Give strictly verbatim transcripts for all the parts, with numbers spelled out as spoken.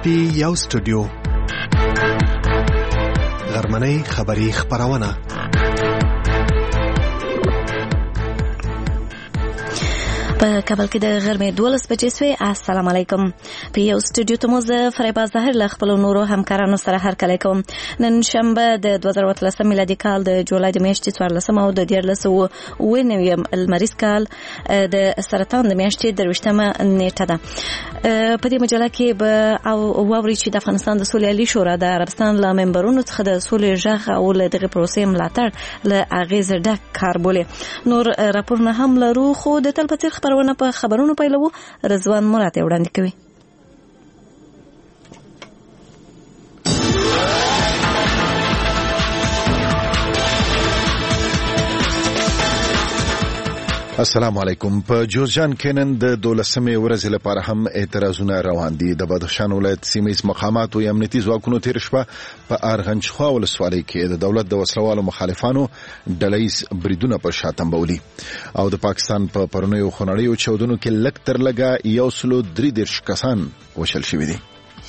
دی یو سټوډیو غرمنۍ خبری خبرونه په کابل کې د غرمې دولس بجې سوې. السلام علیکم. په یو سټوډیو ته مو زه فریبا ظاهر له خپلو نورو همکارانو سره هرکلی کوم. نن شنبه د دوه زره اتلسم میلادي کال د جولای د میاشتې څوارلسمه او د دیارلس سوه اوه نوي لمریز کال د سرطان د میاشتې درویشتمه نیټه ده. په دې مجله کې به واورئ چې د افغانستان د سولې عالي شورا د عربستان له ممبرونو څخه د سولې غږ او له دغې پروسې ملاتړ له اغېزې ډک کار بولي. نور راپورونه هم لرو، خو د تل په څېر خبرونه په خبرونو پیلوو. رضوان مراد وړاندې کوي. السلام علیکم. په جوزجان کې نن د دولسمې ورځې لپاره هم اعتراضونه روان دي. د بدخشان ولایت سیمه‌ییز مقاماتو یا امنیتي ځواکونو تیر شپه په ارغنجخوا ولسوالۍ کې د دولت د وسلوالو مخالفانو ډلهییز بریدونه پر شا تمبولي او د پاکستان په پرونیو خونړیو چاودنو کې لږ تر لږه یو سلو درې دېرش کسان وشل شوي دي.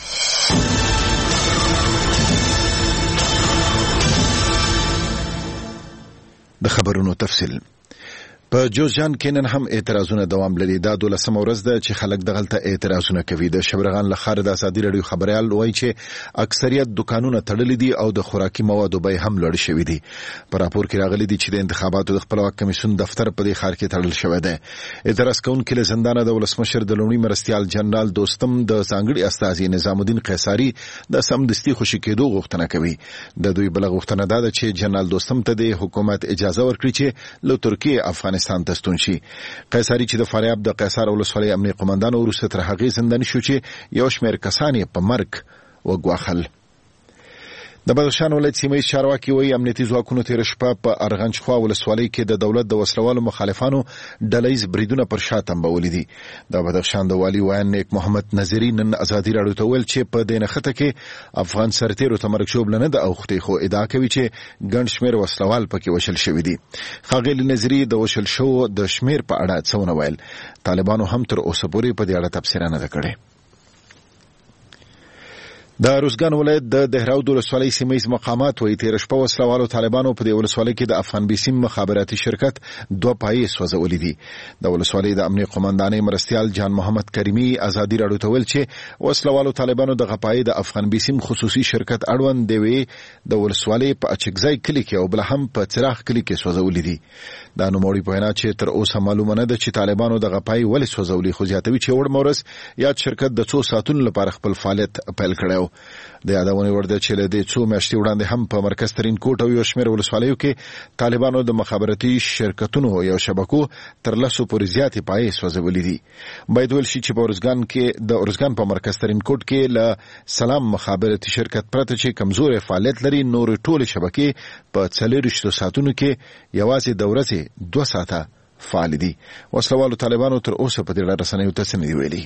د خبرونو تفصیل. په جوزجان کې نن هم اعتراضونه دوام لري. دا دولسمه ورځ ده چې خلک دغلته اعتراضونه کوي. د شبرغان له ښاره د ازادي راډیو خبريال وایي چې اکثریت دکانونه تړلي دي او د خوراکي موادو بیې هم لوړې شوې دي. په راپور کې راغلي دي چې د انتخاباتو د خپلواک کمیسیون دفتر په دې ښار کې تړل شوی دی. اعتراض کوونکي له زندانه د ولسمشر د لومړي مرستیال جنرال دوستم د ځانګړي استازي نظام الدین قیصاري د سمدستي خوشي کېدو غوښتنه کوي. د دوی بل غوښتنه ده چې جنرال دوستم ته د حکومت اجازه ورکړي چې له ترکیه افغانستان تستون شي. قیصاري چې د فاریاب د قیصار ولسوالۍ امنیه قومندان وروسته تر هغې زنداني شو چې یو شمېر کسان یې په مرګ وګواښل. د بدخشان ولایت سیمه‌ییز چارواکي وایي امنیتي ځواکونو تېره شپه په ارغنجخوا ولسوالۍ کې د دولت د وسلوالو مخالفانو ډلهییز بریدونه پر شا تمبولي دي. د بدخشان د والي ویان نیک محمد نظري نن ازادي راډیو ته ویل چې په دې نښته کې افغان سرتیرو ته مرګ ژوبله نه ده اوښتې، خو ادعا کوي چې ګڼ شمېر وسلوال پکې وشل شوي دي. ښاغلي نظري د وشل شوو د شمېر په اړه څه ونه ویل. طالبانو هم تر اوسه پورې په دې اړه تبصره نه ده کړې. د روزګان ولایت د دهراود ولسوالۍ سیمه‌ییز مقامات وایي تېره شپه وسلوالو طالبانو په دې ولسوالۍ کې د افغان بیسیم مخابراتي شرکت دوه پایې سوځولې دي. د ولسوالۍ د امنیه قومندانۍ مرستیال جان محمد کریمي ازادي راډیو ته ویل چې وسلوالو طالبانو دغه پایې د افغان بیسیم خصوصي شرکت اړوند دی وی د ولسوالۍ په اچکځای کلي کې او بل هم په چراغ کلي کې سوځولې دي. دا نوموړي په وینا چې تر اوسه معلومه نه ده چې طالبانو دغه پایې ولې سوځولې، خو زیاتوي چې وړ مورس یاد شرکت د څو ساعتونو لپاره خپل فعالیت پیل کړی. د یادونې وړ ده چې له دې څو میاشتې وړاندې هم په مرکز ترین کوټ او یو شمېر ولسوالیو کې طالبانو د مخابراتي شرکتونو یو شبکو تر لسو پورې زیاتې پایې سوځولې دي. باید ویل شي چې په ارزګان کې د ارزګان په مرکز ترین کوټ کې له سلام مخابراتي شرکت پرته چې کمزورې فعالیت لري، نور ټول شبکې په څلوېښتو ساعتونو کې یوازې د ورځې دوه ساعته فعال دي. وسلوالو طالبانو تر اوسه په دې اړه رسنیو ته څه نه دي ویلي.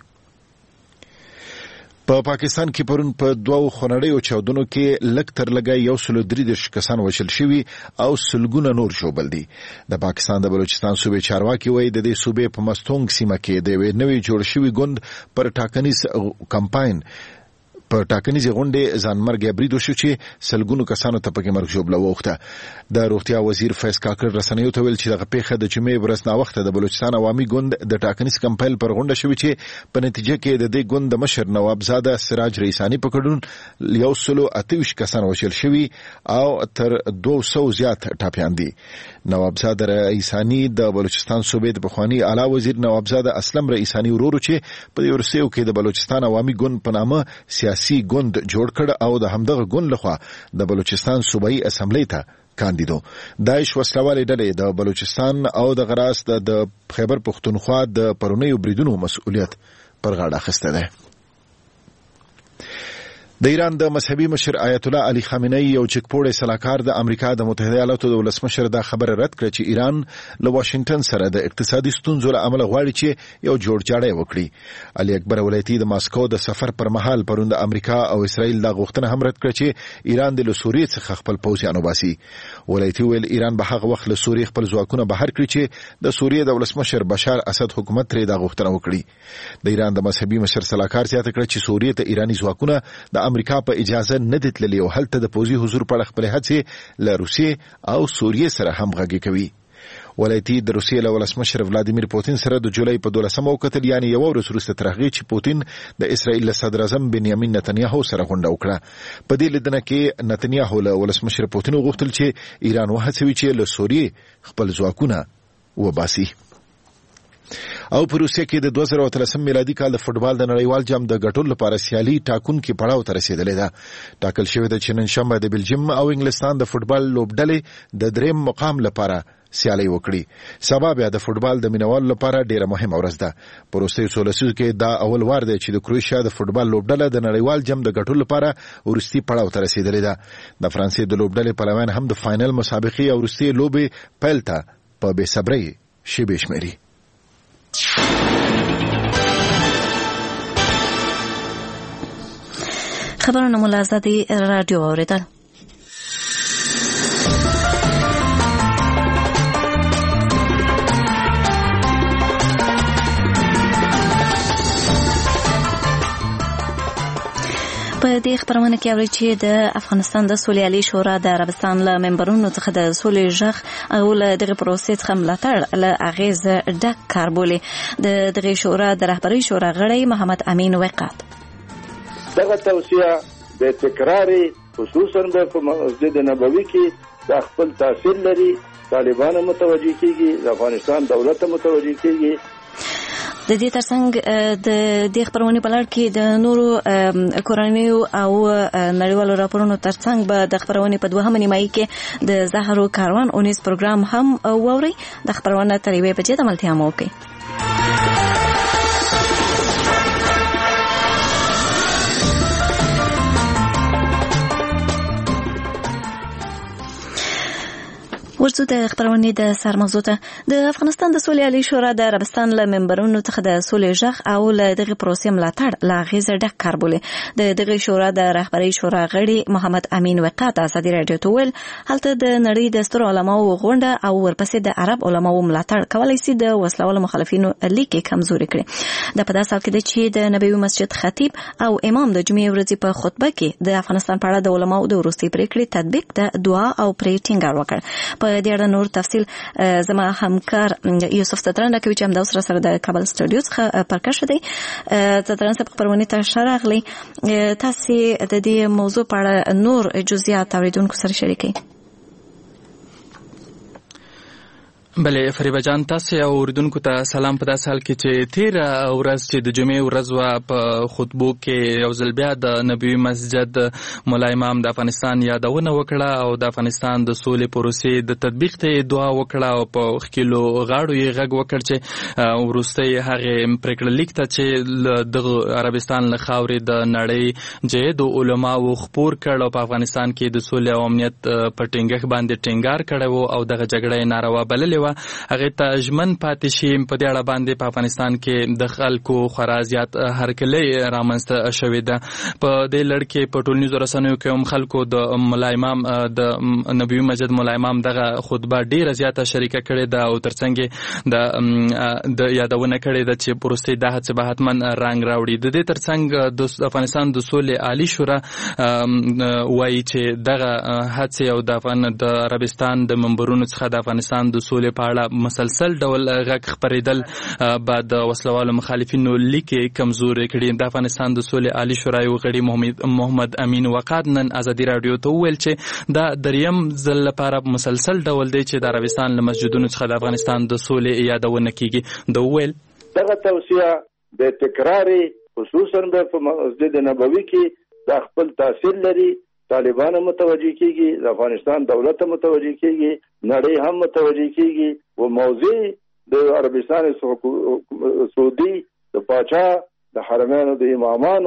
په پا پاکستان کې پرون په دوو خونړیو چاودنو کې لږ تر لږه یو سلو درې دېرش کسان وژل شوي او سلګونه نور ژوبل دي. د پاکستان د بلوچستان صوبې چارواکي وایي د دې صوبې په مستونګ سیمه کې د یوې نوې جوړ شوي ګوند پر ټاکنیز کمپاین په ټاکنیزې غونډې ځانمرګی برید وشو چې سلګونو کسانو ته پکې مرګ ژوبله واوښته. د روغتیا وزیر فیض کاکړ رسنیو ته ویل چې دغه پیښه د جمعې ورځ ناوخته د بلوچستان عوامي ګوند د ټاکنیز کمپاین پر غونډه شوې چې په نتیجه کې د دې ګوند د مشر نوابزاده سراج رئیسانی په ګډون یو سلو اته ویشت کسان وژل شوي او تر دوه سوو زیات ټاپیان دي. نوابزاده رئیسانی د بلوچستان صوبې د پخواني اعلی وزیر نوابزاده اسلم رئیسانی ورور چې په دې ورسېو کې د بلوچستان عوامي ګوند په نامه سیاسي ګوند جوړ کړ او د همدغه ګوند لخوا د بلوچستان صوبایي اسمبلی ته کاندیدو. داعش وسلوالې ډلې د بلوچستان او د غراس د خیبر پختونخوا د پرونیو بریدونو مسؤلیت پر غاړه اخیستی دی. د ایران د مذهبي مشر آیت الله علي خامنه‌ای یو چکپوړی سلاکار د امریکا د متحده ایالاتو د ولسمشر دا خبره رد کړه چې ایران له واشنگټن سره د اقتصادي ستونزو له امله غواړي چې یو جوړجاړی وکړي. علي اکبر ولایتي د ماسکو د سفر پر مهال پرون د امریکا او اسرائیل د غوښتنه هم رد کړه چې ایران د سوریې څخه خپل پوځیان وباسي. ولایتي ویل ایران به هغه وخت له سوریې خپل ځواکونه بهر کړي چې د سوریې د ولسمشر بشار اسد حکومت ترې دا غوښتنه وکړي. د ایران د مذهبي مشر سلاکار زیاته کړه چې سوریې ته ایرانی ځواکونه د امریکا په اجازه نه دي تللي او هلته د پوځي حضور په اړه خپل هڅې له روسیې او سوریې سره همغږي کوي. ولایتي د روسیې له ولسمشر ولادیمیر پوتین سره د جولای په دولسمه وکتل، یعنی یو ورځ وروسته تر هغې چې پوتین د اسرائیل له صدر اعظم بنیامین نتنیاهو سره غونډه وکړه. په دې لیدنه کې نتنیاهو له ولسمشر پوتین وغوښتل چې ایران وهڅوي چې له سوریې خپل ځواکونه وباسي. او په روسیه کې د دوه زره اتلسم میلادي کال د فوټبال د نړیوال جام د ګټلو لپاره سیالي ټاکونکي پړاو ته رسیدلې ده. ټاکل شوې ده چې نن شنبه د بلجیم او انګلستان د فوټبال لوبډلې د دریم مقام لپاره سیالي وکړي. سبا بیا د فوټبال د مینوالو لپاره ډیره مهمه ورځ ده. په وروستیو څو لسیزو کې دا اول وار دی چې د کروشیا د فوټبال لوبډله د نړیوال جام د ګټلو لپاره وروستي پړاو ته رسیدلې ده. د فرانسې د لوبډلې پلویان هم د فاینل مسابقې او وروستي لوبې پیل ته په بې صبرۍ شیبې شمېري. خبرونه مو له آزادي راډیو اورېدل. په دې خبرونه کې اوري چې د افغانستان د سولې عالی شورا د عربستان له ممبرونو څخه د سولې ژغ او له دغه پروسې څخه ملاتړ له اغیز ډک کار بولي. د دغه شورا د رهبرۍ شورا غړی محمد امین وقات دغه توصیه د تکرار خصوصا په مسجد نبوي کې د خپل تاثیر لري، طالبان متوجي کیږي، د افغانستان دولت متوجي کیږي. د دې ترڅنګ د دې خبرونې په لړ کې د نورو کورنیو او نړیوالو راپورونو ترڅنګ به د خبرونې په دوهمه نیمایي کې د زهرو کاروان اونیز پروګرام هم واوري. د خبرونه تر یوې بجې د ملتیا مو وکړي. ورڅو د خبرونې د سر موضوع ته. د افغانستان د سولې عالی شورا د عربستان له ممبرونو څخه د سولې ژغ او له دغه پروسې ملاتړ له اغیزه ډک کار بولي. د دغه شورا د رهبرۍ شورا غړي محمد امین وقات ازادي راډیو ته ویل هلته د نړۍ د سترو علماو غونډه او ورپسې د عرب علماو ملاتړ کولای شي د وسلوالو مخالفینو لیکي کمزوري کړي. د په داسې حال کې ده چې د نبوي مسجد خطیب او امام د جمعې ورځې په خطبه کې د افغانستان په اړه د علماو د وروستي پریکړې تطبیق د دعا او پرې ټینګار وکړ. په دې اړه نور تفصیل زما همکار یوسف ستران کوي چې هم د اوس سره د کابل سټوډیو څخه پرکښ دی. ستران صاحب خبرونه ته شراغلی تاسو د دې موضوع په اړه نور جزئیات اوریدونکو سره شریکي. بله فریبه جان، تاسو او اوریدونکو ته سلام. په داسې حال کې چې تیر ورځ چې د جمعې ورځ وه په خطبو کې یو ځل بیا د نبوي مسجد مولا امام د افغانستان یادونه وکړه او د افغانستان د سولې پروسې د تطبیق ته دعا وکړه او په ښکلو غاړو یې غږ وکړ چې وروستی هغې پریکړه لیک ته چې د عربستان له خاورې د نړۍ جهدو علماو خپور کړ او په افغانستان کې د سولې او امنیت په ټینګښت باندې ټینګار کړی و او دغه جګړه یې ناروا بللې و. هغه ته ژمن پاتې شي. په دې اړه باندې په افغانستان کې د خلکو خورا زیات هرکلی رامنځته شوې ده. په دې لړ کې په ټولنیزو رسنیو کې هم خلکو د مولا امام د نبوي مسجد مولا امام دغه خطبه ډیره زیاته شریکه کړې ده او ترڅنګ د د یادونه کړې ده چې پروستي د هڅې به حتما رنګ راوړي. د دې ترڅنګ د افغانستان د سولې عالی شورا وایي چې دغه هڅې او د افغان د عربستان د منبرونو څخه د افغانستان د سولې په اړه مسلسل ډول غږ خپرېدل بعد د وسلوالو مخالفینو لیکې کمزوري کړي. د افغانستان د سولې عالی شورا یو غړي محمد امین وقات نن ازادي راډیو ته وویل چې دا دریم ځل لپاره مسلسل ډول دی چې د عربستان له مسجدونو څخه د افغانستان د سولې یادونه کیږي. د وویل دغه توصیه د تکرار خصوصا په مسجد نبوي کې د خپل تاثیر لري، طالبان متوجي کیږي، د افغانستان دولت متوجي کیږي، نړۍ هم متوجي کیږي. و موضوع د عربستان سعودي د پاچا د حرمینو د امامانو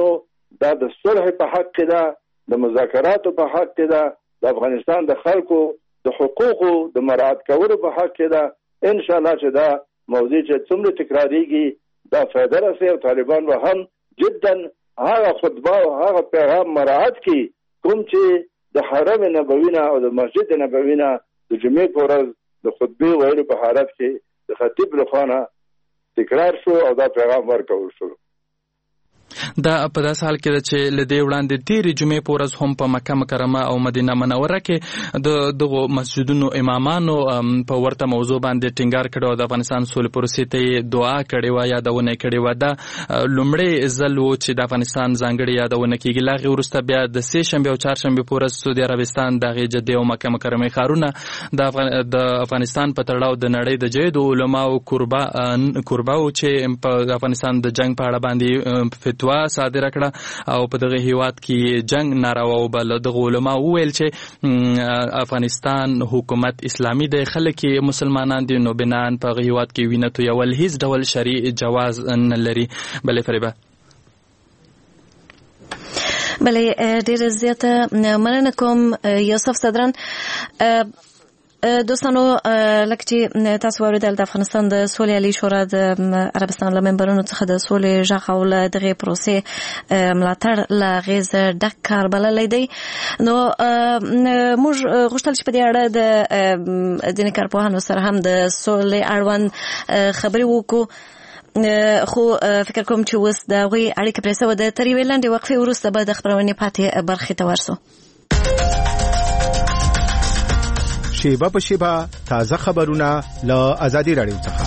دا د صلح په حق کې ده، د مذاکراتو په حق کې ده، د افغانستان د خلکو د حقوقو د مراعات کولو په حق کې ده. ان شاء الله چې دا موضوع چې څومره تکراریږي دا فایده رسوي او طالبان به هم جدا هغه خطبه او هغه پیغام مراعات کړي کوم چې د حرم نبوي نه او د مسجد نبوي نه د جمعې په ورځ د خطبې ویلو په حالت کې د خطیب لخوا نه تکرار شو او دا پیغام ورکول شو. دا په داس حال کې چې لدې وړاندې تیرې جمعې په ورځ هم په مکه مکرمه او مدینه منوره کې د دغو مسجدونو امامانو په ورته موضوع باندې ټینګار کړی او د افغانستان سولې پروسې ته دعا کړې وه، یادونه یې کړې وه. دا لومړی ځل و چې د افغانستان ځانګړې یادونه کېږي. له هغې وروسته بیا د سې شنبې او چهارشنبې په ورځ سعودي عربستان د هغې جدې او مکه مکرمې ښارونه د افغانستان په تړاو د نړۍ د جدو علماو کوربه و چې په افغانستان د جنګ په اړه باندې فتوا صادره کړه او په دغه هیواد کې جنگ ناروا وبلل. دغه علما وویل چې افغانستان حکومت اسلامي دی، خلک مسلمانان دي، نو بنان په هیواد کې وینه تویول هیڅ ډول شرعي جواز نه لري. بلې فریبه بلې ډېر زیاته مننه کوم یوسف صدران. دوستانو لکه چې تاسو واوریدل د افغانستان د سولې عالی شورا د عربستان له ممبرانو څخه د سولې غږ او له دغه پروسې ملاتړ له غیز ډک کار بللی دی. نو موږ غوښتل چې په دې اړه د ځینې کارپوهانو سره هم د سولې اړوند خبرې وکړو، خو فکر کوم چې اوس د هغوی اړیکه پرې سوه. د تر یوې لنډې وقفې وروسته به د خپرونې پاتې برخې ته ورسو. شیبه په شیبه تازه خبرونه له آزادي رادیو څخه.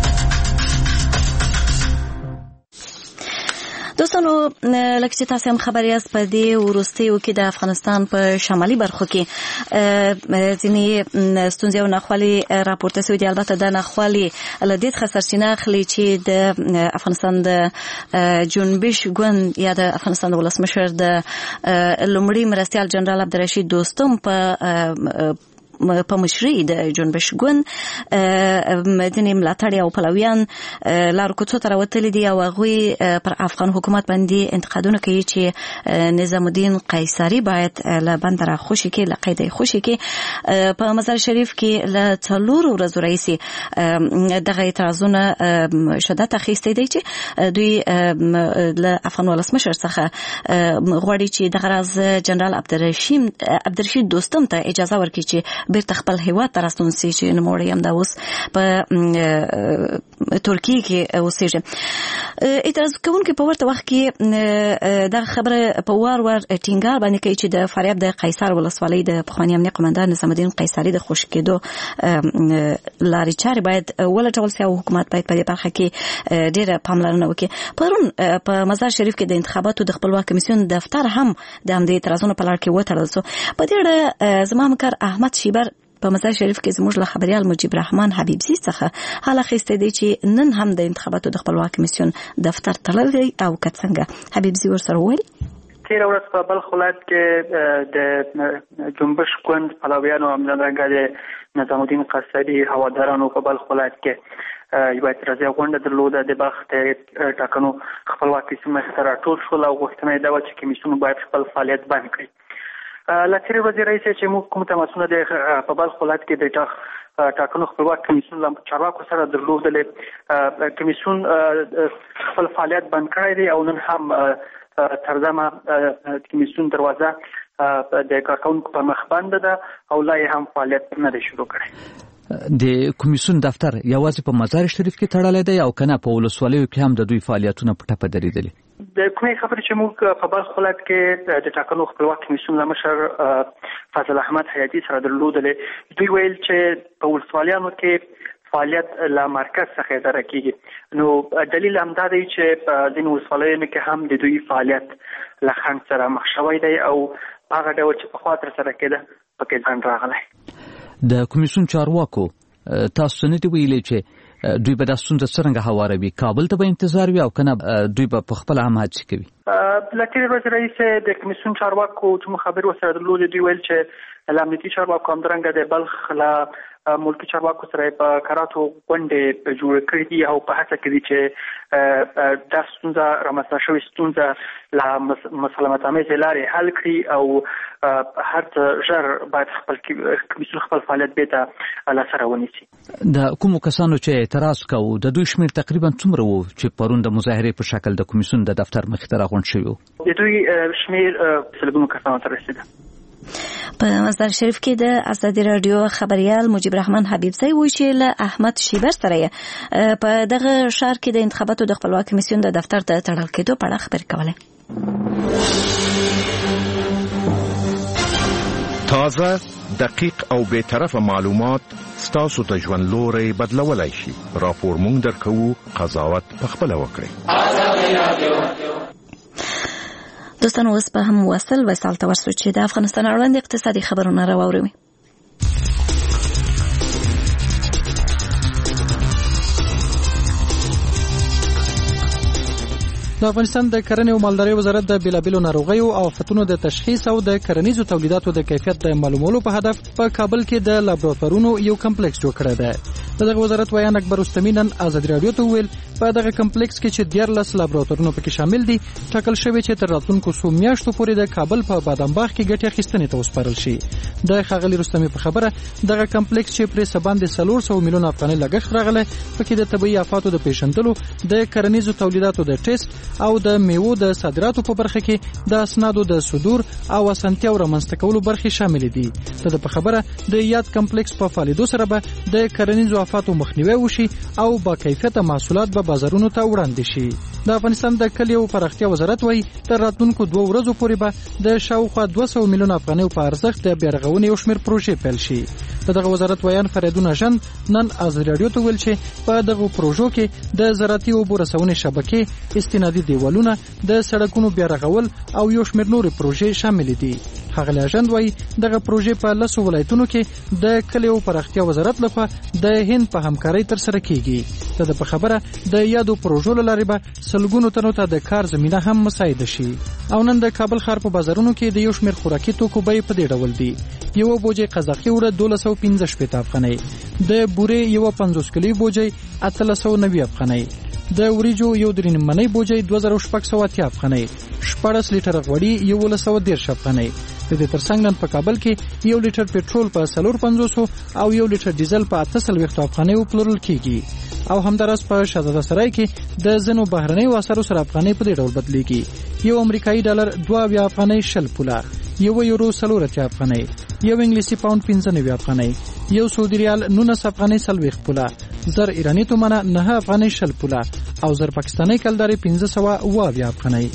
دوستانو لکه چې تاسو هم خبر یاست په دې وروستیو کې د افغانستان په شمالي برخو کې ځینې ستونزې او ناخوالې راپورته شوې دي. البته دا ناخوالې له دې څخه سرچینه اخلي چې د افغانستان د جنبش ګوند یا د افغانستان د ولسمشر د لومړي مرستیال جنرال عبدالرشید دوستم په په مشرۍ د جنبش ګوند ځینې ملاتړي او پلویان لارو کوڅو ته راوتلي دي او هغوی پر افغان حکومت باندې انتقادونه کوي چې نظام الدین قیصري باید له بنده راخوشي کې، له قیده یې خوشي کې. په مزار شریف کې له څلورو ورځو راهیسې دغه اعتراضونه شدت اخیستی دی چې دوی له افغان ولسمشر څخه غواړي چې دغه راز جنرال عبدالرشید دوستم ته اجازه ورکړي چې بیرته خپل هیواد ته راستون سي چې نوموړی هم دا اوس په ترکیه کې اوسېږي. اعتراض کوونکي په ورته وخت کې دا خبره په وار وار ټینګار باندې کوي چې د فاریاب د قیصر ولسوالۍ د پخواني امنیه قومندان نظام الدین قیصري د خوشي کېدو لارې چارې باید ولټول سي او حکومت باید په دې برخه کې ډېره پاملرنه وکړي. پرون په مزار شریف کې د انتخاباتو د خپلواک کمیسیون دفتر هم د همدې اعتراضونو په لړ کې وتړل سو. په دې اړه زما همکار احمد شیبر په مزار شریف کې زموږ له خبريال مجيب رحمان حبيبزي څخه حالا خسته دي چې نن هم د انتخاباتو د خپلواک کمیسیون دفتر تړلی او کڅنګه حبيبزي ورسره ویل. تیر ورځ په بلخ ولایت کې د جنبش ګوند پلویانو همدارنګه د نظام الدین قیصري هوادارانو په بلخ ولایت کې یو اعتراضي غونډه درلوده. د بلخ د ټاکنو خپلواک کمیسیون سره ټول شو او غوښتنه یې دا و چې کمیسیون باید خپل فعالیت بند کړي. لاتری وزیر رئیس چې موږ کوم تماسونه د په بلخ ولایت کې د ټاکنو خپلواک کمیسیون له چارواکو سره درلودل، کمیسیون خپل فعالیت بند کړی دی او نن هم تر دمه کمیسیون دروازه د کارکونکو په مخ بنده ده او لا هم فعالیت نه دی شروع کړی. د کمیسیون دفتر یوازې په مزار شریف کې تړلی دی او کنه په ولسوالیو کې هم د دوی فعالیتونه په ټپه درېدلي؟ د کومې خبرې چې موږ په بلخ ولایت کې د ټاکنو خپلواک کمیسیون له مشر فضل احمد حیاتي سره درلودلې، دوی ویل چې په ولسوالیانو کې فعالیت له مرکز څخه اداره کیږي. نو دلیل هم دا دی چې په ځینو ولسوالیانو کې هم د دوی فعالیت له خنډ سره مخ شوی دی او هغه ډول چې پخوا تر سره کېده پکې ځان راغلی. د کمیسیون چارواکو تاسو نه دی ویلي چې دوی به د ستونزې څرنګه هواروي، کابل ته به انتظار وي او کنه دوی به په خپل هم هڅې کوي؟ لکه ورځ رئیس د کمیسیون چارواکو چې مو خبر وسره درلودې، دوی ویل چې امنیتي چارواکو همدارنګه د بلخ له ملکی چارواکو سره په کراتو غونډې جوړ کړې دي او په هڅه کې دي چې دا ستونزه رامنځته شوې ستونزه لا مسالمت آمیزې لارې حل کړي او هر څه ژر باید خپل کمیسیون خپل فعالیت بیرته لاسته ونیسي. د کومو کسانو چې اعتراض کوو د دوی شمېر تقریبا څومره وو چې پرون د مظاهرې په شکل د کمیسیون د دفتر مخې ته راغونډ شوي وو؟ د دوی شمېر سلګونو کسانو ته رسېده. په مزار شریف کې د ازادي راډیو خبريال مجيب رحمان حبیبزی وایي چې له احمد شیبر سره په دغه ښار کې د انتخاباتو د خپلواک کمیسیون د دفتر د تړل کېدو په اړه خبرې کولې. تازه، دقیق او بے طرفه معلومات ستاسو ته ژوند لوري بدلولای شي. راپور مونږ درکوو، قضاوت په خپل وکړئ. دوستان اوس به هم وصل وصل ته ورسو چې د افغانستان اړوند اقتصادي خبرونه راوړو. د افغانستان د کرنې او مالدارۍ وزارت د بیلابیلو ناروغیو او آفتونو د تشخیص او د کرنیزو تولیداتو د کیفیت د معلومولو په هدف په کابل کې د لابراتوارونو یو کمپلیکس جوړ کړی دی. دغه وزارت ویان اکبر رستمی نن ازادي راډیو ته ویل په دغه کمپلیکس کې چې دیارلس لابراتوارونه پکې شامل دي، ټاکل شوی چې تر راتلونکو څو میاشتو پورې د کابل په بادامباغ کې ګټې اخیستنې ته وسپارل شي. د ښاغلي رستمی په خبره دغه کمپلیکس چې پرې سباندې څلور سوه میلیون افغانۍ لګښت راغلی، پکې د طبي آفاتو د پیژندلو، د کرنیزو تولیداتو د ټیسټ او د میوو د صادراتو په برخه کې د اسنادو د صدور او اسانتیاو رامنځته کولو برخې شامل دي. د په خبره د یاد کمپلیکس په فعالیدو سره به د کرنیزو آفاتو مخنیوي وشي او با کیفیته محصولات به بازارونو ته وړاندې شي. د افغانستان د کلیو پراختیا وزارت وایي تر راتلونکو دوه ورځو پورې به د شاوخوا دوه سوه میلیون افغانۍ په ارزښت د بیارغونې یو شمېر پروژې پیل شي. د دغه وزارت ویان فریدون جان نن ازادي راډیو ته ویل چې په دغه پروژو کې د زراعتي اوبو رسونې شبکې، استنادي دیوالونه، د سړکونو بیارغول او یو شمېر نورې پروژې شامل دي. ښاغلی اژند وایي دغه پروژې په لسو ولایتونو کې د کلیو پراختیا وزارت لخوا د هند په همکارۍ ترسره کیږي. د په خبره د یادو پروژو له لارې به سلګونو تنو ته د کار زمینه هم مساعده شي. او نن د کابل ښار په بازارونو کې د یو شمېر خوراکي توکو بیې په دې ډول دي: یو بوجۍ قزاقي وړه دولس سوه پنځه شپېته افغانۍ، د بورې یو پنځوس کیلوي بوجۍ اتلس سوه نوي افغانۍ، د وریجو یو درې نیممنۍ بوجۍ دوه زره شپږ سوه اتیا افغانۍ، شپاړس لیټره غوړي یولس سوه دېرش افغانۍ. د دې ترڅنګ نن په کابل کې یو لیټر پټرول په څلور پنځوسو او یو لیټر ډیزل په اته څلوېښتو افغانیو پلورل کیږي. او همداراز په شهزاده سرای کې د ځینو بهرنیو اثارو سره افغانۍ په دې ډول بدلیږي: یو امریکایي ډالر دوه اویا افغانۍ شل پوله، یو یورو څلور اتیا افغانۍ، یو انګلیسي پاوند پنځه نوي افغانۍ، یو سعودي ریال نولس افغانۍ څلوېښت پوله، زر ایراني تومنه نهه افغانۍ شل پوله او زر پاکستاني کلدارې پنځه سوه اوه اویا افغانۍ.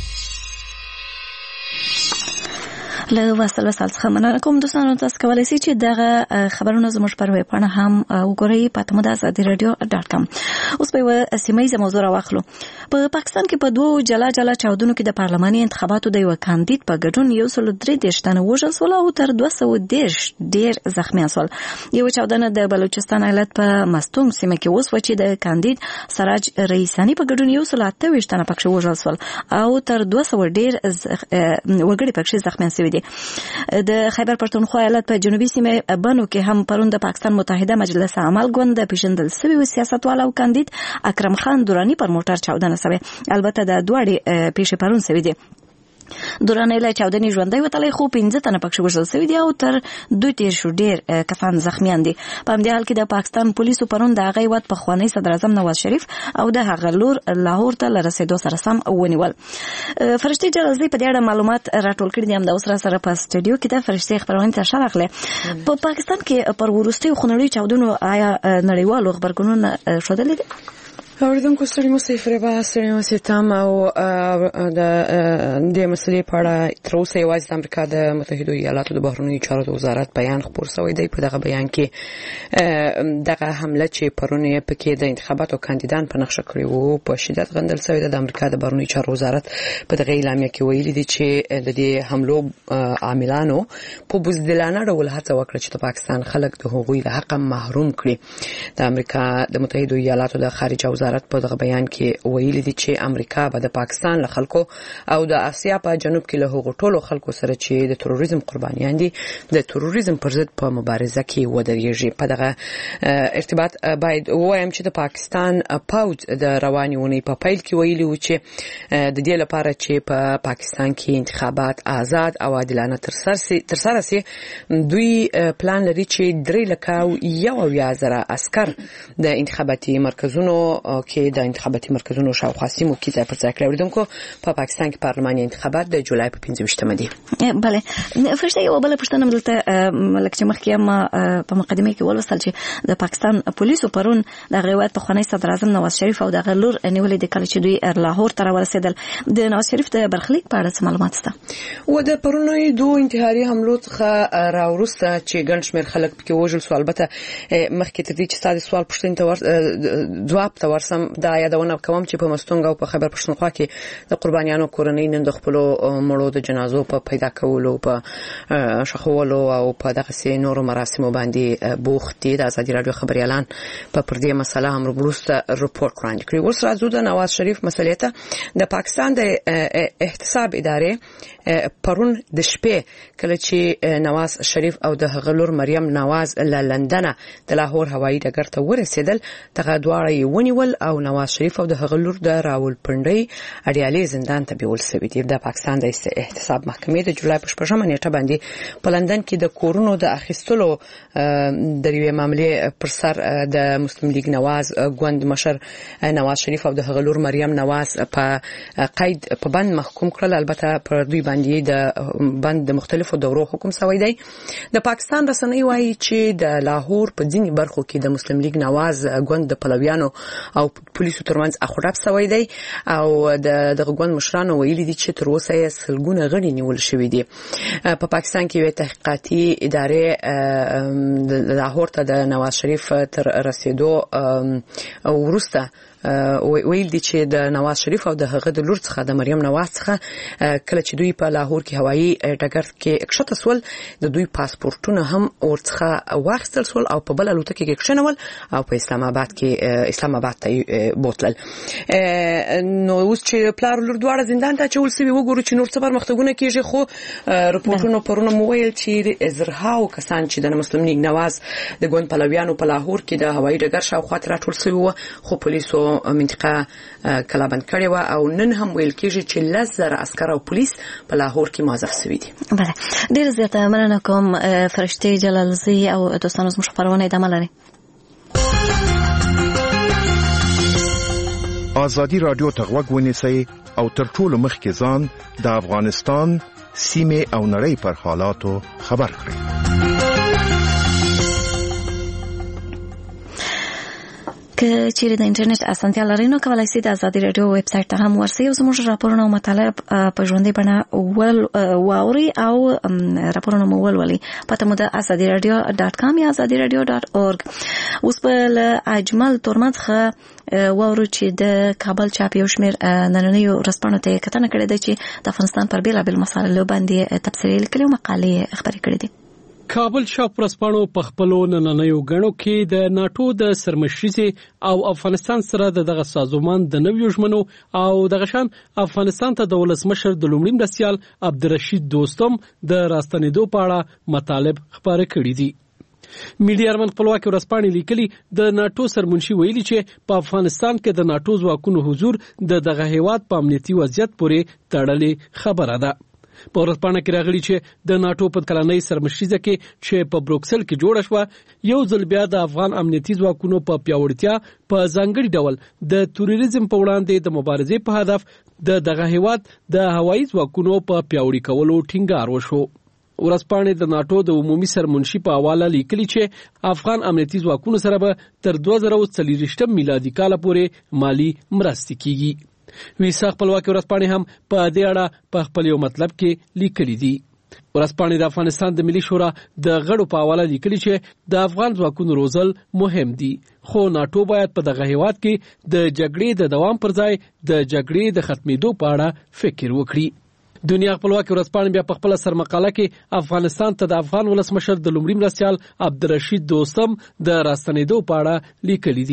له وصل وصل څخه مننه کوم. دوستانو تاسو کولی شئ چې دغه خبرونه زموږ پر ویب پاڼه هم وګورئ په اتمه د ازادي رادیو ډاټ کام. اوس به یوه سیمه موضوع راواخلو. په پاکستان کې په دوو جلا جلا چاودنو کې د پارلماني انتخاباتو د یو کاندید په ګډون یو سل درې دېرش تنه وژل شول او تر دوه سوه دېرش ډېر زخمیان شول. یو چاودنه د بلوچستان ایالت په مستونګ سیمه کې وسوه چې د کاندید سراج رئیسانی په ګډون یو سل اته ویشت تنه پکښې وژل شول او تر دوه سوه ډېر وګړي پکښې زخمیان شوي دي. د خیبر پښتونخوا ایالت په جنوبي سیمه بنو کې هم پرون د پاکستان متحده مجلس عمل ګوند د پیژندل شوي سیاستوال او کاندید اکرم خان دورانی پر موټر چاودنه شوې. البته د دواړې پیښې پرون شوې دي. دورانی له چاودنې ژوندی وتلی خو پنځه تنه پکښې وژل شوي دي او تر دوی تېر شو ډېر کسان زخمیان دي. په همدې حال کې د پاکستان پولیسو پرون د هغه هېواد پخوانی صدراعظم نواز شریف او د هغه لور لاهور ته له رسېدو سره سم ونیول. فرشتې جلزی په دې اړه معلومات راټول کړي دي. همدا اوس را سره په سټډیو کې ده. فرشتې خپرونې ته ښه راغلې. په پاکستان کې پر وروستیو خونړیو چاودنو آیا نړیوالو غبرګونونه ښودلي دي؟ اوریدونکو ستړي مو فریبا ستړي مو تام او د دې مسلې په اړه تر اوسه یوازې د امریکا د متحده ایالاتو د بهرنیو چارو وزارت بیان خپور شوی دی. په دغه بیان کې دغه حمله چې پرون یې پکې د انتخاباتو کاندیدان په نقشه کړی وو په شدت غندل شوی دی. د امریکا د بهرنیو چارو وزارت په دغه اعلامیه کې ویلي دی چې د دې حملو عاملانو په بزدلانه ډول هڅه وکړه چې د پاکستان خلک د حقوقي حق محروم کړي. د امریکا د متحده ایالاتو د خارجه وزارت په دغه بیان کې ویلي دي چې امریکا به د پاکستان له خلکو او د اسیا په جنوب کې له هغو ټولو خلکو سره چې د تروریزم قربانیان دي د تروریزم پر ضد په مبارزه کې ودرېږي. په دغه ارتباط باید وایم چې د پاکستان پوځ د رواني اونۍ په پیل کې ویلي و چې د دې لپاره چې په پاکستان کې انتخابات آزاد او عادلانه ترسره شي دوی پلان لري چې درې لکه یو اویا زره عسكر د انتخاباتي مرکزونو کې د انتخاباتي مرکزونو شاوخوا سیمو کې ځای پر ځای کړي. وردونکو په پاکستان کې پارلماني انتخابات د جولای په پنځه ویشتمه دي. بله فرشته یو بل پښتنه دلته لکه چې مخکې ما په مقدمه کې ولوستل چې د پاکستان پولیسو پرون د غیوات په خونې صدر اعظم نواز شریف او د غلور نیولې د کله چې دوی لاهور ته ورسېدل د نواز شریف د برخلیک په اړه معلومات شته. و د پرونی دوه انتحاري حملو څخه راوروسته چې ګڼ شمېر خلک پکې وژل شو. البته مخکې تر دې چې ستاسو سوال پوښتنې ته ځواب ته ورسم دا یادونه کوم چې په مستونګ او په خیبر پښتونخوا کې د قربانیانو کورنۍ نن د خپل مړو د جنازو په پیدا کولو په شخولو او په دغه سي نورو مراسمو باندې بوخت دي. د ازادي رادیو خبريالان په پردې مسله هم وروسته رپورټ وړاندې کړی. ورسره راځو د نواز شریف مسلې ته. د پاکستان د احتساب ادارې پرون د شپې کله چې نواز شریف او د هغه لور مریم نواز له لندن د لاهور هوایي ډګر ته ورسېدل دغه دواړه ونیول او نواز شریف او د هغه لور د راولپنډۍ اډیالي زندان ته بیول شوی دی. د پاکستان د احتساب محکمې د جولای په شپږمه نیټه باندې په لندن کې د کورونو د اخیستلو د یوې معاملې پر سر د مسلم لیگ نواز ګوند مشر نواز شریف او د هغه لور مریم نواز په قید په بند محکوم کړل. البته پر دوی باندې د بند د مختلفو دورو حکم شوی دی. د پاکستان رسنۍ وایي چې د لاهور په ځینې برخو کې د مسلم لیگ نواز ګوند د پلویانو او پولیسو ترمنځ اخلاف شوی دی او د دغه ګوند مشرانو ویلي دي چې تر اوسه یې سلګونه غړي نیول شوی دي. په پاکستان کې یو تحقیقاتي ادارې د لاهور ته د نواز شریف تر رسیدو وروسته ویل دي چې د نواز شریف او د هغه د لور څخه د مریم نواز څخه کله چې دوی په لاهور کې هوایي ډګر کې کښته سول د دوی پاسپورتونه هم ورڅخه واخیستل سول او په بل الوتکه کې کښینول او په اسلام آباد کې اسلام آباد ته بوتلل. نو اوس چې پلار لور دواړه زندان ته چول سوي وګورو چې نور څه پرمختګونه کیږي. خو رپورټونو پرونه مو ویل چې زرهاو کسان چې د مسلم لیگ نواز د ګوند پلویانو په لاهور کې د هوایي ډګر شاوخوا راټول سوي وو خو پولیسو منطقه کلابند کړي و او نن هم ویل کېږي چې لزر عسكر او پولیس په لاهور کې موظف شوي دي. بله ډیر زیاته مننه کوم فرشتي جلالزی او دوستانو زموږ خبرونه ادامه لري. ازادي رادیو ته غوږ ونیسئ او تر ټولو مخکې ځان د افغانستان سیمه او نړۍ پر حالاتو خبر کړئ. که چیرې د انټرنیټ اسانتیا لرئ نو کولای شئ د ازادي رادیو ویب سټ ته هم ورسئ او زموږ راپورونه او مطالب په ژوندۍ بڼه واورئ او راپورونه مو ولولئ. پته مو د ازادي رادیو ډاټ کام یا ازادي رادیو ډاټ اورګ. اوس په اجمل تورمت څخه واورو چې د کابل چاپ یو شمېر نننیو ورځپاڼو ته کتنه کړې ده چې د افغانستان پر بېلابېلو مسایلو باندې تبصرې لیکلي او مقالې خپرې کړې دي. کابل شاپ ورځپاڼو په خپلو نننیو غړو کې د ناتو د سرمشري او افغانستان سره دغه سازمان د نویو ژمنو او دغه شان افغانستان ته د ولسمشر د لومړي مرستیال عبدالرشید دوستم د راستنېدو په اړه مطالب خبرې کړې دي. میډیا ارمن خپلواکي ورځپاڼې لیکلي د ناتو سرمنشي ویلي چې په افغانستان کې د ناتو ځواکونو حضور د دغه هیواد په امنیتي وضعیت پورې تړلې خبره ده. په ورځپاڼه کې راغلي چې د ناتو په کلنۍ سرمشریزه کې چې په بروکسل کې جوړه شوه یو ځل بیا د افغان امنیتي ځواکونو په پیاوړتیا په ځانګړي ډول د تروریزم په وړاندې د مبارزې په هدف د دغه هیواد د هوایي ځواکونو په پیاوړي کولو ټینګار وشو. ورځپاڼې د ناتو د عمومي سرمنشي په حواله لیکلي چې افغان امنیتي ځواکونو سره به تر دوه زره څلوېښتم میلادي کال پورې مالی مرستې کیږي. ویسا خپلواکي ورځپاڼې هم په دې اړه په خپل یو مطلب کې لیکلي دي. ورځپاڼې د افغانستان د ملي شورا د غړو په حواله لیکلي چې د افغان ځواکونو روزل مهم دي خو ناتو باید په دغه هیواد کې د جګړې د دوام پر ځای د جګړې د ختمېدو په اړه فکر وکړي. دنیا خپلواکي ورځپاڼې بیا په خپل سرمقاله کې افغانستان ته د افغان ولسمشر د لومړي مرستیال عبدالرشید دوستم د راستنېدو په اړه لیکلي دي.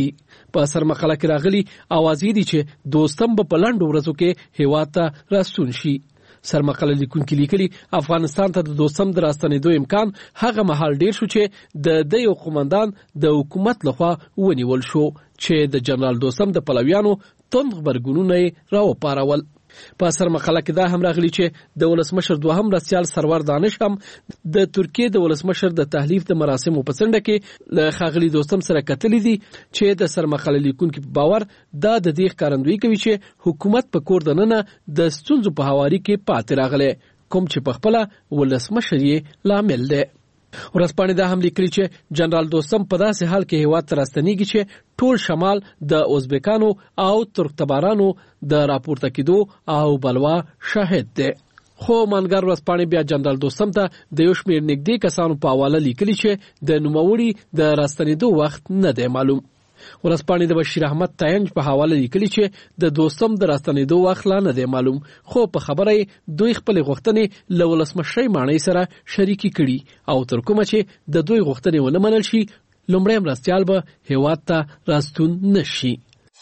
په سرمقاله کې راغلي اوازې دي چې دوستم به په لنډو ورځو کې هیواد ته راستون شي. سرمقاله لیکونکي لیکلي افغانستان ته د دوستم د راستنېدو امکان هغه مهال ډیر شو چې د د یو قومندان د حکومت لخوا ونیول شو چې د جنرال دوستم د پلویانو توند غبرګونونه راوپارول. په سرمقاله کې دا هم راغلی چې د ولسمشر دوهم رسیال سرور دانش هم د ترکیې د ولسمشر د تحلیف د مراسمو په څنډه کې له ښاغلي دوستم سره کتلې دي چې د سرمقاله لیکونکو په باور دا د دې ښکارندویي کوي چې حکومت په کور دننه د ستونزو په هواري کې پاتې راغلی کوم چې په خپله ولسمشر یې لامل دی. ورځپاڼې دا هم لیکلي چې جنرال دوستم په داسې حال کې هیواد ته راستنېږي چې ټول شمال د ازبکانو او ترکتبارانو د راپورته کېدو او بلوا شاهد دی. خو منګر ورځپاڼې بیا جنرال دوستم ته د یو شمېر نږدې کسانو په حواله لیکلي چې د نوموړي د راستنېدو وخت نه دی معلوم. ورځپاڼې د بشیر احمد تاینج په حواله لیکلي چې د دوستم د راستنېدو وخت لا نه دی معلوم خو په خبره دوی خپل غوښتنې له ولسمشر ماڼۍ سره شریکي کړي او تر کومه چې د دوی غوښتنې ونه منل شي لومړی مرستیال به هیواد ته راستون نشي.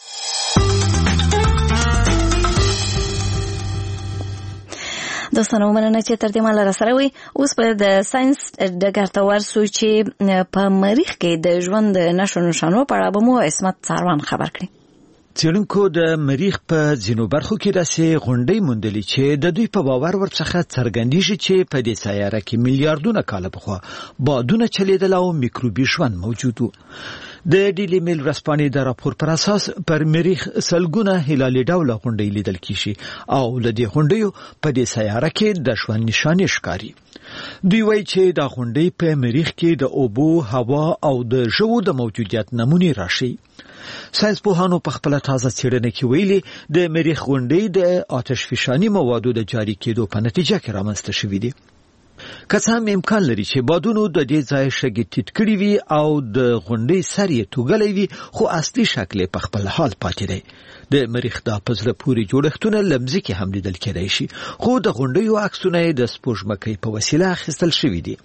دوستانو مننه چې تر دې مهاله راسره وئ. اوس به د ساینس ډګر ته ورسو چې په مریخ کې د ژوند د نښو نښانو په اړه به مو عصمت څاروان خبر کړي. څېړونکو د مریخ په ځینو برخو کې داسې غونډۍ موندلې چې د دوی په باور ورڅخه څرګندېږي چې په دې سیاره کې میلیارډونه کاله پخوا بادونه چلیدل او میکروبي ژوند موجود و. د ډیلی میل ورځپاڼې د راپور پر اساس پر مریخ سلګونه هلالي ډوله غونډۍ لیدل کیږي او له دې غونډیو په دې سیاره کې د ژوند نښانې ښکاري. دوی وایي چې دا غونډۍ په مریخ کې د اوبو، هوا او د ژوو د موجودیت نمونې راشي. ساینس پوهانو په خپل تازه څېړنه کې ویلي د مریخ غونډۍ د آتش فشاني موادو د جاری کېدو په نتیجه کې رامنځته شوې دي. که څه هم امکان لري چې بادونو د دې ځای شګې ټیټ کړي وي او د غونډۍ سر یې توږلی وي خو اصلي شکل یې په خپل حال پاتې دی. د مریخ دا په زړه پورې جوړښتونه له مځکې هم لیدل کېدای شي خو د غونډیو عکسونه یې د سپوږمکۍ په وسیله اخیستل شوي دي.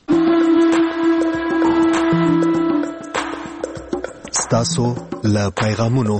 ستاسو له پیغامونو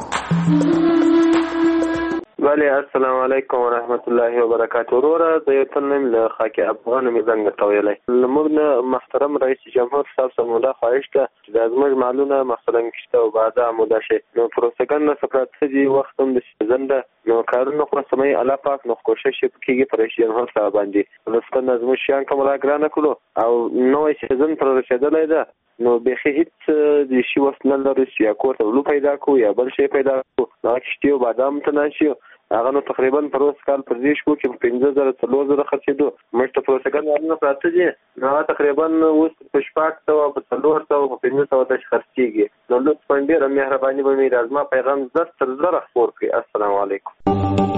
بله السلام علیکم و رحمت الله و برکاته. وروره زه یو تن یم له خاک افغان مې زنګ درته ویلی. زموږ نه محترم رئیس جمهور صاحب څخه مو دا خواهش ده چې دا زموږ مالونه مثلا کشته او بعدا موده شي نو پروسګن نه سپرات دي وخت هم د سیزن ده نو کارونه خو سمې الله پاک نو کوشش وکړي پر رئیس جمهور صاحب باندې ولستان زموږ شیان کوم را ګرانه کړو او نوې سیزن پر رسیدلای ده نو به هیڅ د شی وسنل لري چې یا کوته ولو پیدا کو یا بل شی پیدا کو نو کشته او بادام تناشي هغه نو تقریبا پر اوس کال پر دې شو چې پنځه زره څلور زره خرڅېدو مشته پروسګن ورنه پراته دي نو تقریبا اوس په شپږ سوه په څلور سوه په پنځه سوه د خرڅېږي نو لطف ډېره مهرباني به مې رازما پیغام زر تر زر خپور کړي. السلام علیکم.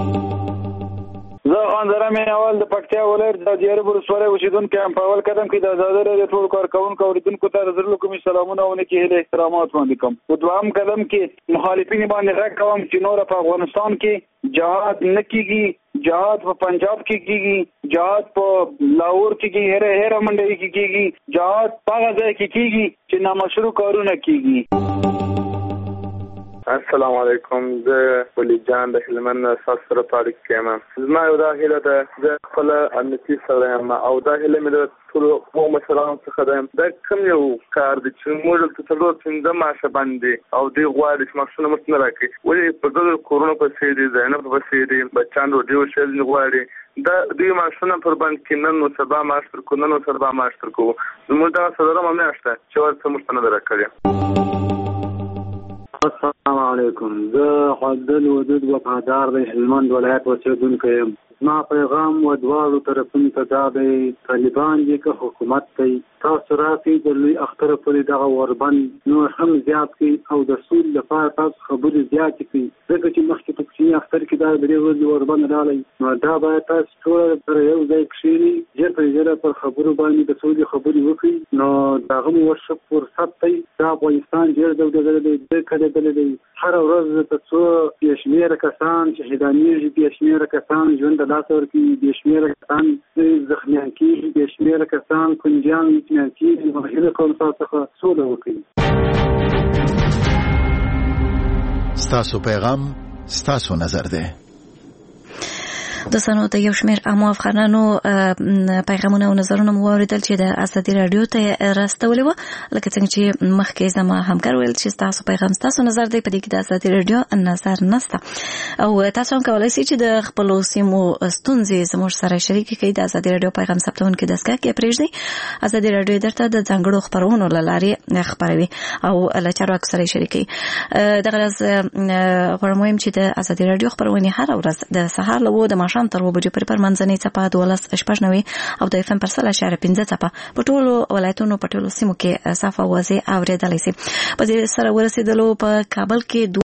زه خان زره مې اول د پکتیا ولایت د دیارې ولسوالۍ اوسېدونکی یم. په اول قدم کې د ازادۍ راډیو ټولو کارکوونکو اورېدونکو ته د زړه له کومې سلامونه او نیکې هیلې احترامات وړاندې کوم. په دوهم قدم کې مخالفین باندې غږ کوم چې نوره په افغانستان کې جهاد نه کېږي، جهاد په پنجاب کې کېږي، جهاد په لاهور کې کېږي، هره هره منډۍ کې کېږي، جهاد په هغه ځای کې کېږي چې نامشروع کارونه کېږي. السلام علیکم. زه ولی جان د هلمند ساس سره پاړک کېم. زما یو دا هیله ده زه خپل امنیتي سره یم او دا هیله مې د ټولو قوم مشرانو څخه ده دا کوم یو کار دی چې موږ ته څلور پنځه ماشه باندې او دوی غواړي چې ماشونه موږ نه راکړي ولې په دغه کورونو پسې دي زینب پسې دي بچیان ډوډۍ وشل غواړي دا دوی ماشونه پر باندې کې نن نو سبا ماش تر کو نن نو سبا ماش تر کو زموږ دا څلورم میاشته چې ورته موږ نه راکړي. السلام علیکم. زه عبدل ودود وفادار د هلمند ولایت اوسېدونکی یم. زما پیغام و دواړو طرفونو ته دا دی طالبان دي که حکومت دی تاسو راسئ د لوی اختر پورې دغه وربند نور هم زیات کړئ او د سولې لپاره تاسو خبرې زیاتې کړئ ځکه چې مخکې په کوچني اختر کې دا درې ورځې وربند راغلی نو دا باید تاسو ټول سره یو ځای کښېنئ ژر تر ژره پر خبرو باندې د سولې خبرې وکړئ نو د هغه مو ورشه فرصت دی. دا افغانستان ډېر ډولډلی دی ډېر کلیدلی دی هره ورځ ته څو بې شمېره کسان شهیدانېږي بې شمېره کسان ژوند د لاسه ورکوي بې شمېره کسان زخمیان کېږي بې شمېره کسان کونجیان کېږي نو هیله کوم تاسو څخه سوله وکړئ. ستاسو پیغام ستاسو نظر دی. دوستانو د یو شمېر عامو افغانانو پیغامونه او نظرونه مو واورېدل چې د ازادي راډیو ته راستولي وو، لکه څنګه چې مخکې زما همکار ویل چې ستاسو پیغام ستاسو نظر دی، په دې کې د ازادي راډیو نظر نشته او تاسو هم کولی شئ چې د خپلو سیمو ستونزې زموږ سره شریکې کړئ. د ازادي راډیو پیغام ثبتونکي دستګاه کې پرېږدئ. ازادي راډیو درته د ځانګړو خپرونو له لارې خپروي او له چارواکو سره یې شریکوي. دغه راز غواړم ووایم چې د ازادي راډیو خپرونې هره ورځ د سهار له اووه د ماښام تر اووه بجې پورې پر منځنۍ څپه دولس شپږ نوي او د اف ام پر سل اشاریه پنځه څپه په ټولو ولایتونو په ټولو سیمو کې صاف او واضح اورېدلی شي. په دې سره ورسېدلو په کابل کې